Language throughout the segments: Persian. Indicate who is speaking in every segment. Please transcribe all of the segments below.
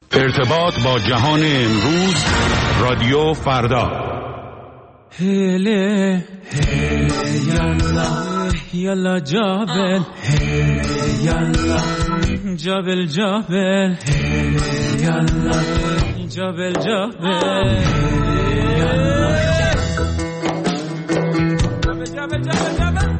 Speaker 1: ارتباط با جهان امروز، رادیو فردا.
Speaker 2: هله یالا یالا جابل، یالا جابل جابل، یالا جابل جابل، یالا جابل جابل جابل.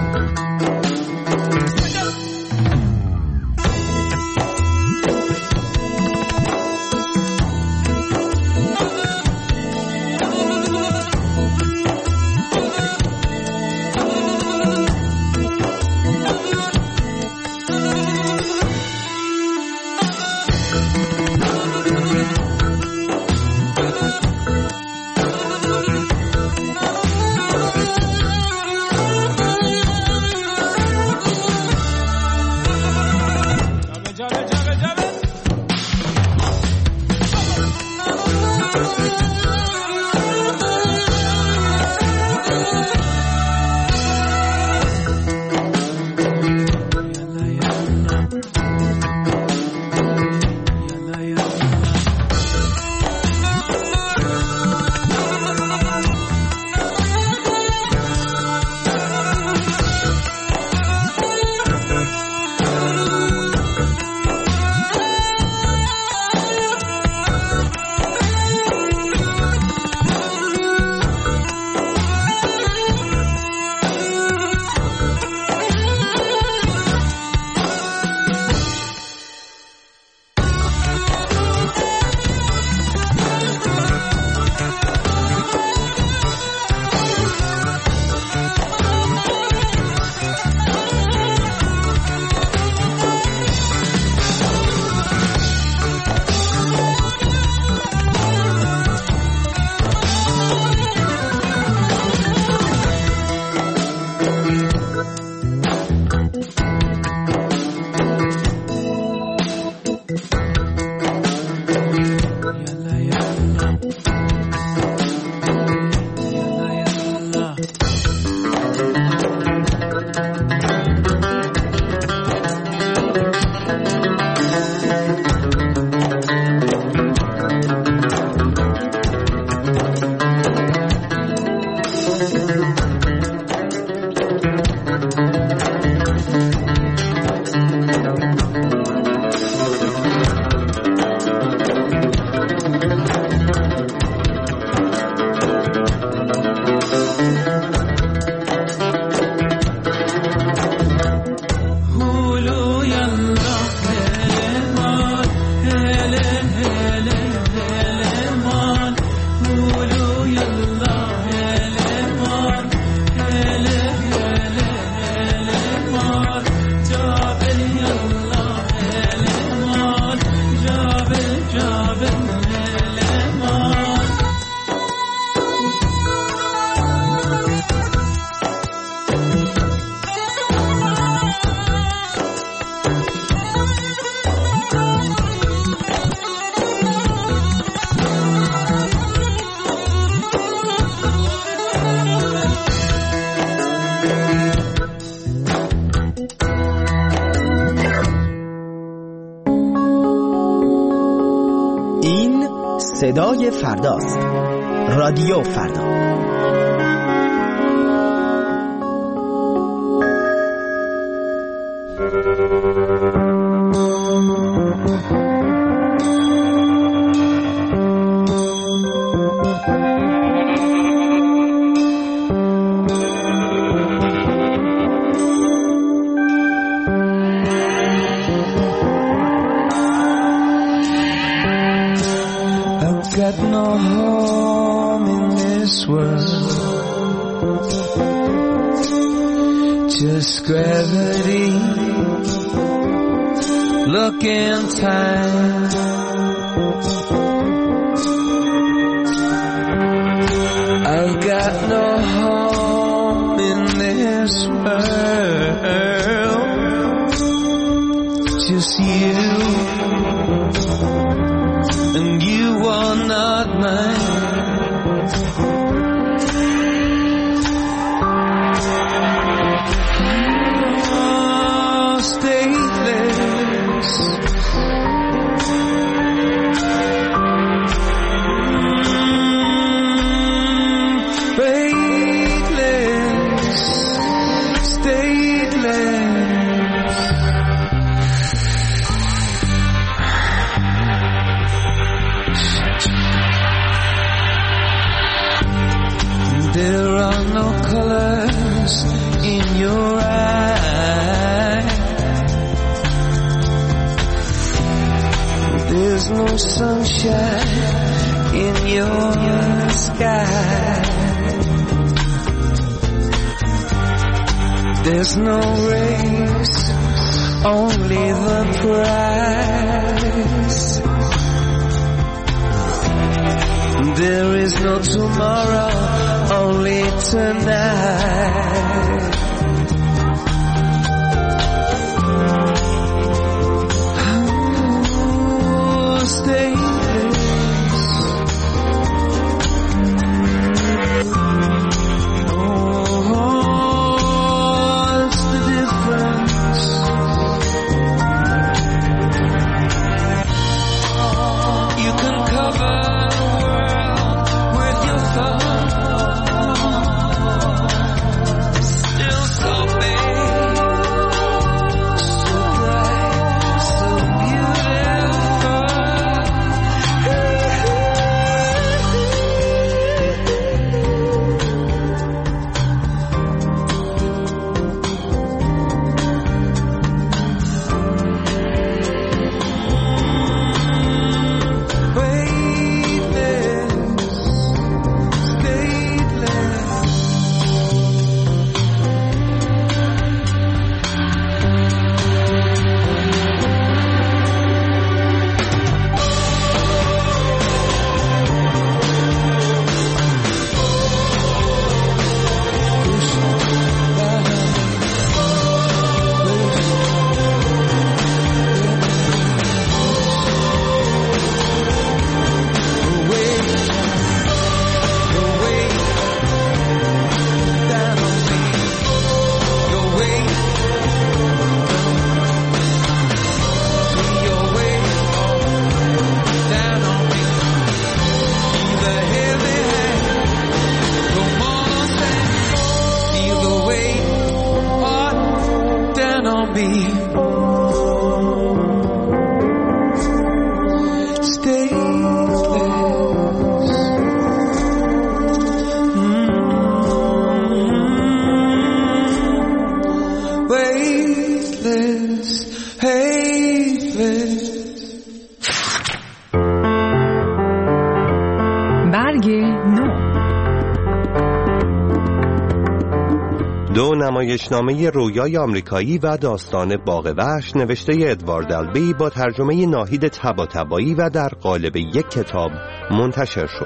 Speaker 3: صدای فرداست. رادیو فردا.
Speaker 2: Got no home in this world, just gravity. Look in time, I've got no home in this world, just you. And you are not mine. Oh, stateless. There's no sunshine in your sky. There's no race, only the prize. There is no tomorrow, only tonight. Stay
Speaker 4: نمایشنامه رویای آمریکایی و داستان باغ وحش نوشته ادوارد البی با ترجمه ناهید طباطبایی و در قالب یک کتاب منتشر شد.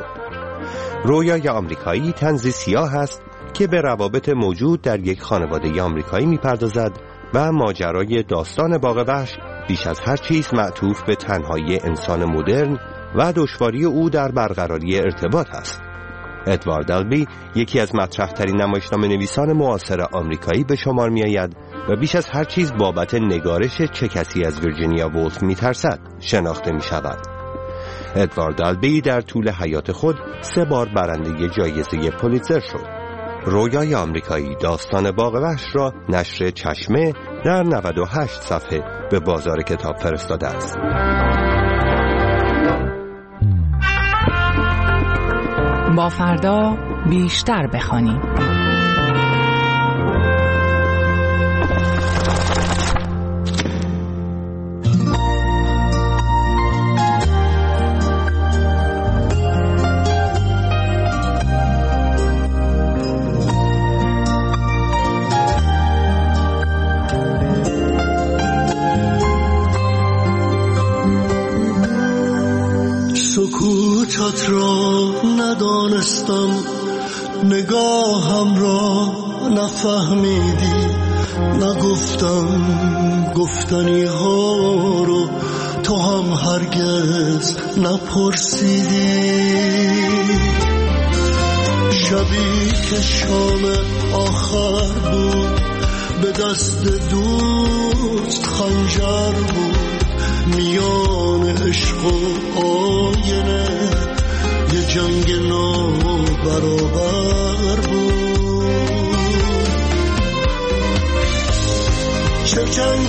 Speaker 4: رویای آمریکایی طنزی سیاه است که به روابط موجود در یک خانواده آمریکایی می‌پردازد و ماجرای داستان باغ وحش بیش از هر چیز معطوف به تنهایی انسان مدرن و دشواری او در برقراری ارتباط است. ادوارد البی یکی از مطرح‌ترین نمایشنامه‌نویسان معاصر آمریکایی به شمار می‌آید و بیش از هر چیز بابت نگارش چه کسی از ویرجینیا وولف می‌ترسد شناخته می‌شود. ادوارد البی در طول حیات خود 3 بار برنده جایزه پولیتزر شد. رویای آمریکایی داستان باغ وحش را نشر چشمه در 98 صفحه به بازار کتاب فرستاده است.
Speaker 5: با فردا بیشتر بخوانیم.
Speaker 6: سکوتت را ندانستم، نگاهم را نفهمیدی، نگفتم گفتنی ها رو تو هم هرگز نپرسیدی. شبی که شام آخر بود، به دست دوست خنجر بود، میان عشق و آینه یه جنگ نابرابر بود. چه جنگ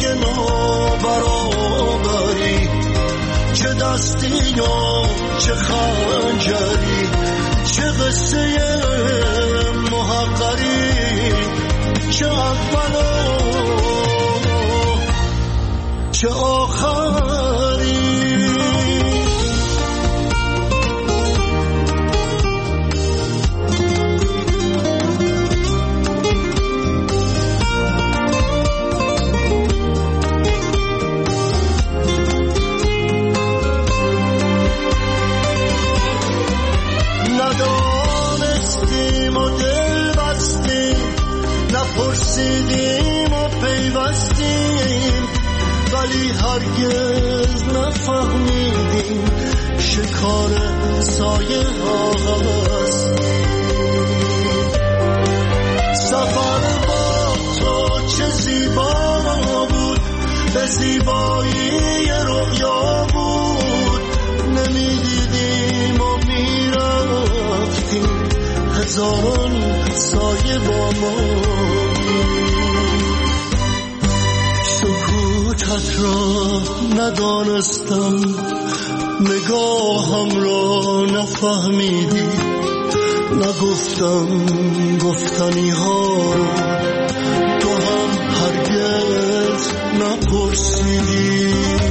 Speaker 6: نابرابری، چه دستی و چه خنجری، چه قصه محقری، چه اول و چه آخری. کار سایه هاست. سفر با تو چه زیبا بود، به زیبایی رویا بود. نمیدیدیم و میرفتیم، هزاران سایه با ما. سکوتت را ندانستم، نگاهم را نفهمیدی. نگفتم گفتنی ها رو، تو هم هرگز نپرسیدی.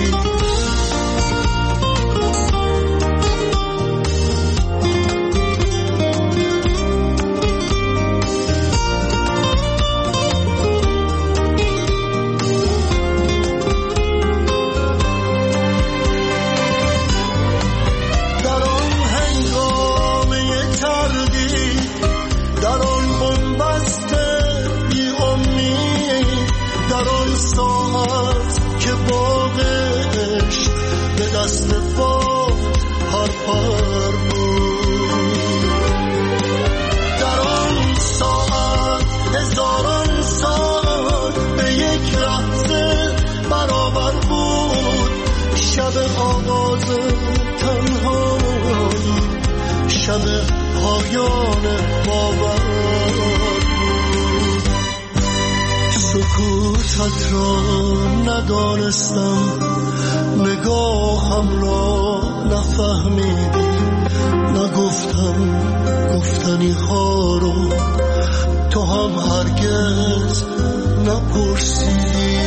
Speaker 6: شب پایان باور، سکوتت را ندانستم، نگاهم را نفهمیدی. نگفتم گفتنی ها رو، تو هم هرگز نپرسیدی.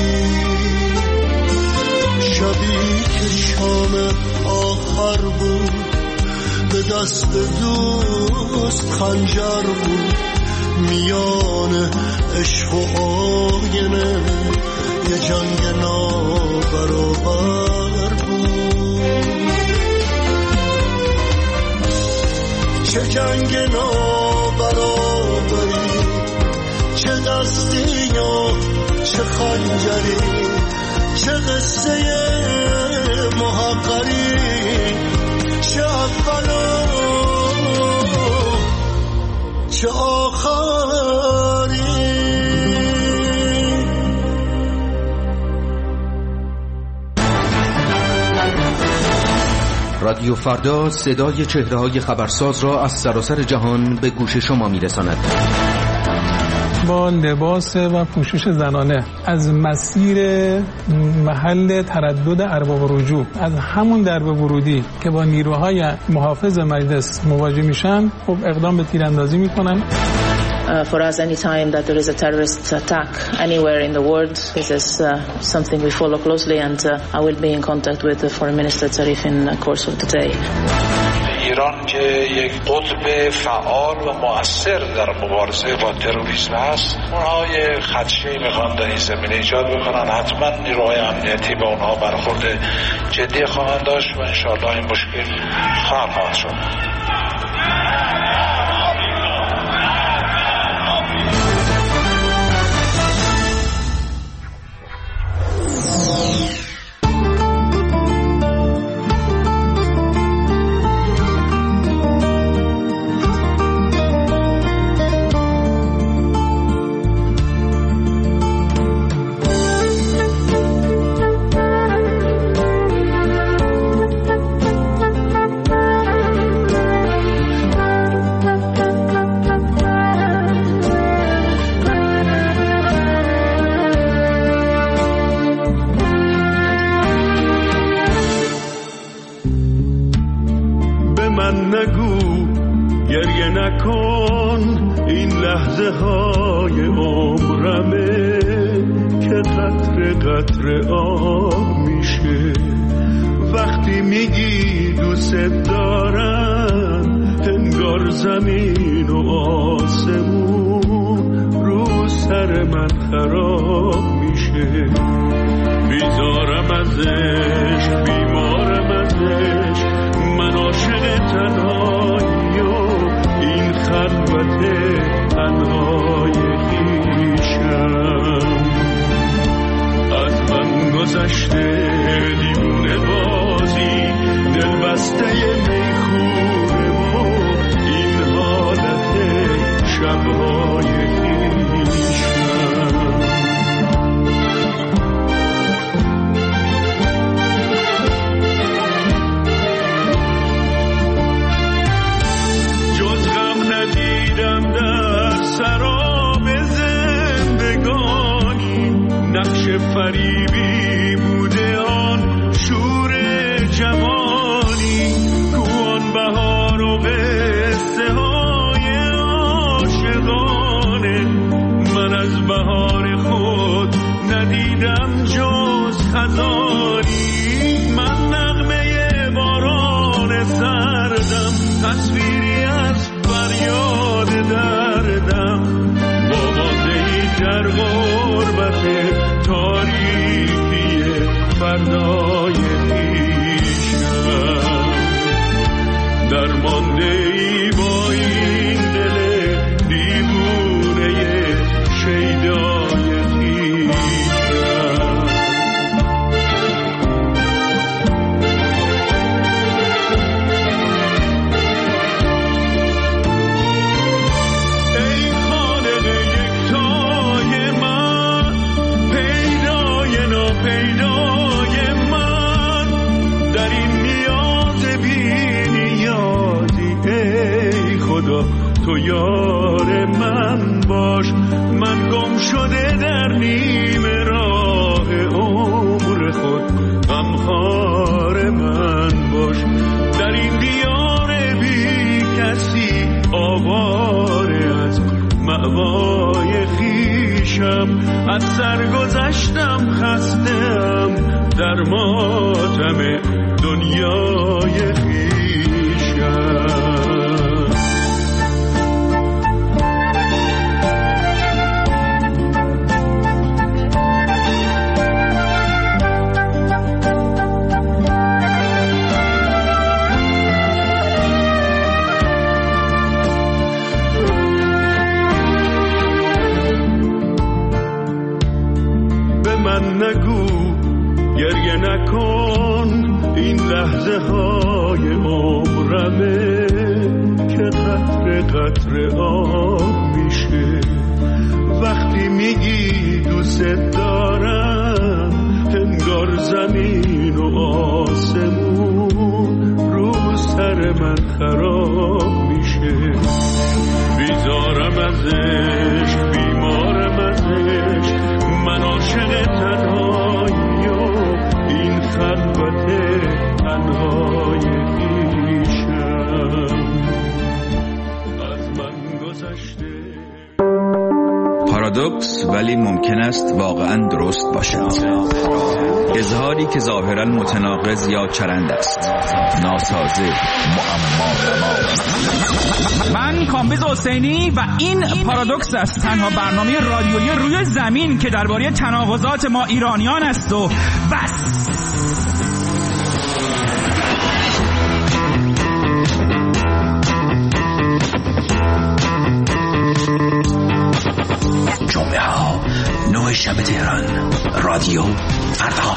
Speaker 6: شبی که شام آخر بود، به دست دوست خنجر بود. میان عشق و آینه یه جنگ نابرابر بود. چه جنگ نابرابری، چه دستی و چه خنجری، چه قصه محقری، چه اولا چه آخری.
Speaker 7: رادیو فردا صدای چهره‌های خبرساز را از سراسر جهان به گوش شما می‌رساند.
Speaker 8: با لباس و پوشش زنانه از مسیر محل تردد ارباب رجوع، از همون درب ورودی که با نیروهای محافظ مجلس مواجه میشن، خب اقدام به تیراندازی میکنن.
Speaker 9: For us, any time that there is a terrorist attack anywhere in the world, this is something we follow closely, and I will be in contact with the Foreign Minister Zarif in the course of the day.
Speaker 10: ایران که یک قطب فعال و مؤثر در مبارزه با تروریسم است، اونها یه خدشه میخوان در این زمینه ایجاد بکنن. حتما نیروهای امنیتی به اونها برخورد جدی خواهند داشت و انشاءالله این مشکل حل خواهد شد.
Speaker 6: گذشته دیوونه بازی دل بسته جوانی کوان بهار و قصه های عاشقانه. من از بهار خود ندیدم جز خزانی. من نغمه باران سردم، تصویری از فریاد دردم. با ماندهی در غربت تاریکی فردای پیشم، در ماندهی با این دل دیوونه شیدای پیشم. ای خالق یکتای من، پیدای ناپیدای من، در این نیاز بی نیازی. ای خدا تو یار من باش، من گم شده در نیمه راه عمر خود، غمخوار من باش. در این دیار بی کسی آواره از مأوای خیشم، از سرگذشتم خسته‌ام در ماتم دنیای خیشم. نگو گریه نکن، این لحظه های عمرمه که قطره قطره آب میشه. وقتی میگی دوست دارم، انگار زمین و آسمون رو سر من خراب میشه. بیزارم ازش، بیمارم ازش، من عاشق تنهایی و این خلوت تنهای پیشم از من گذشته.
Speaker 11: پارادوکس ولی ممکن است واقعا درست باشد. اظهاری که ظاهرا متناقض یا چرند است، ناسازه، معما.
Speaker 12: من کامبیز حسینی و این پارادوکس است، تنها برنامه رادیویی روی زمین که درباره تناقضات ما ایرانیان است و بس.
Speaker 13: جمعه ها 9 شب تهران، رادیو فردا.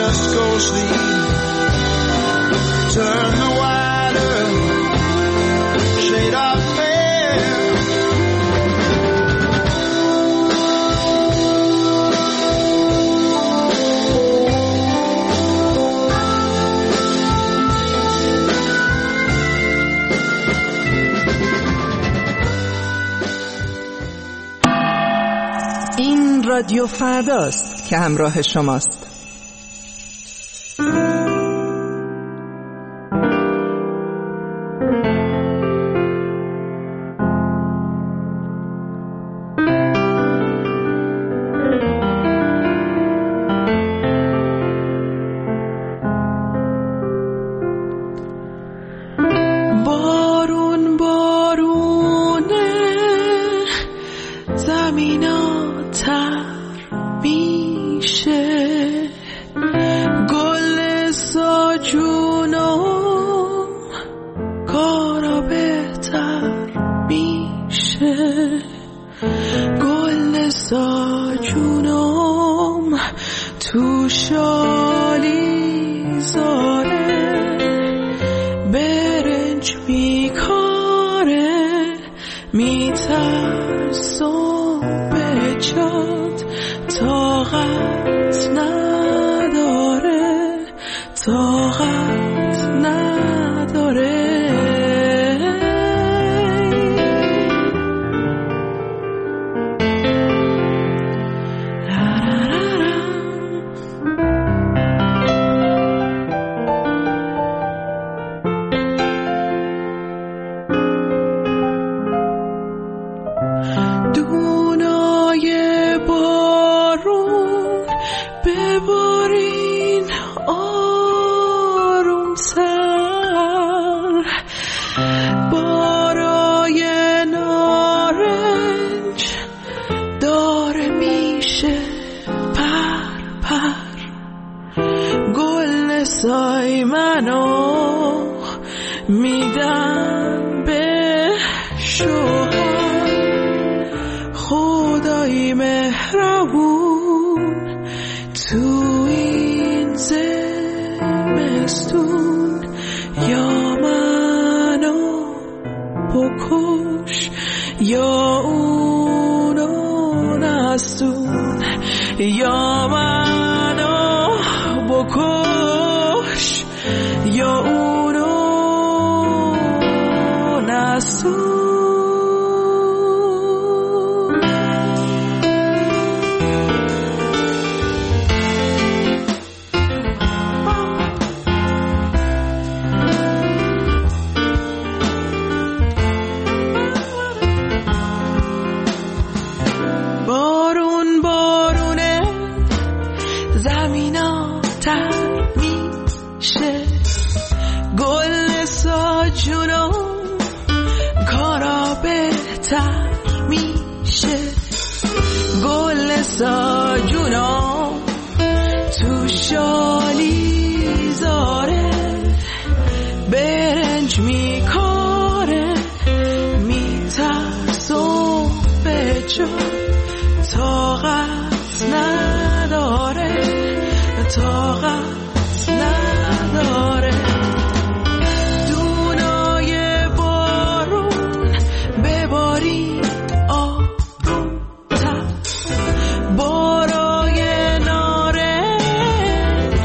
Speaker 2: just go sleep. Turn the wider shade of fair.
Speaker 5: این رادیو فرداست که همراه شماست.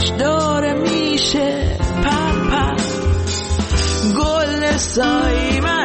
Speaker 2: Say